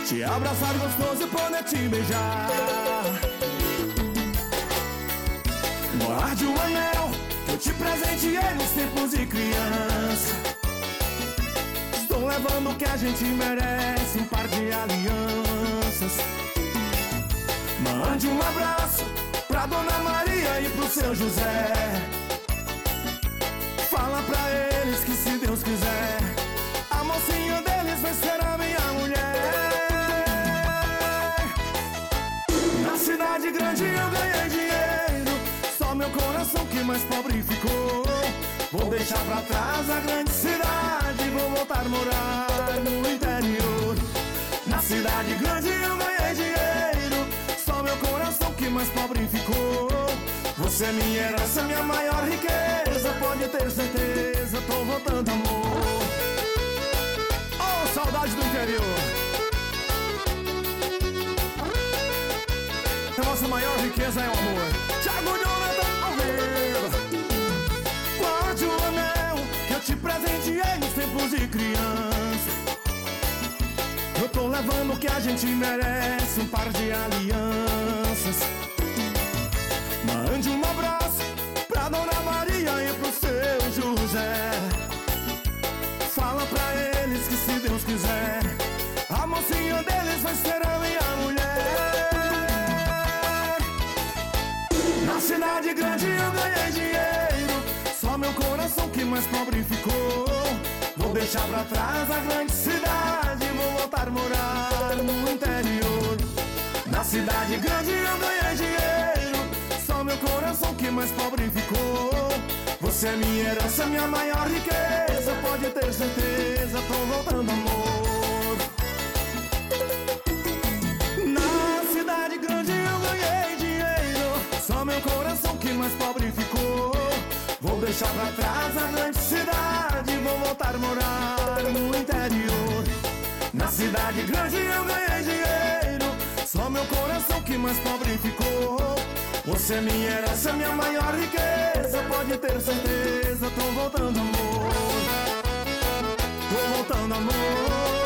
te abraçar gostoso e poder te beijar. Guarde o anel que eu te presenteei nos tempos de criança. Estou levando o que a gente merece, um par de alianças. Mande um abraço pra Dona Maria e pro seu José. Fala pra eles que se Deus quiser, a mocinha deles vai ser a minha mulher. Na cidade grande eu ganhei dinheiro, só meu coração que mais pobre ficou. Vou deixar pra trás a grande cidade, vou voltar a morar no interior. Na cidade grande eu ganhei dinheiro, só meu coração que mais pobre ficou. Você é minha herança, minha maior riqueza, pode ter certeza, tô voltando amor. Oh, saudade do interior. A nossa maior riqueza é o amor. Thiago Jonathan Almeida. Guarde o anel que eu te presenteei nos tempos de criança. Eu tô levando o que a gente merece, um par de alianças. Mande um abraço pra Dona Maria e pro seu José. Fala pra eles que se Deus quiser, a mocinha deles vai ser a minha mulher. Na cidade grande eu ganhei dinheiro, só meu coração que mais pobre ficou. Vou deixar pra trás a grande cidade, vou voltar a morar no interior. Na cidade grande eu ganhei dinheiro, só meu coração que mais pobre ficou. Você é minha herança, minha maior riqueza, pode ter certeza, tô voltando amor. Na cidade grande eu ganhei dinheiro, só meu coração que mais pobre ficou. Vou deixar pra trás a grande cidade, vou voltar a morar no interior. Na cidade grande eu ganhei dinheiro, só meu coração que mais pobre ficou. Você é minha herança, minha maior riqueza, pode ter certeza, tô voltando amor. Tô voltando amor.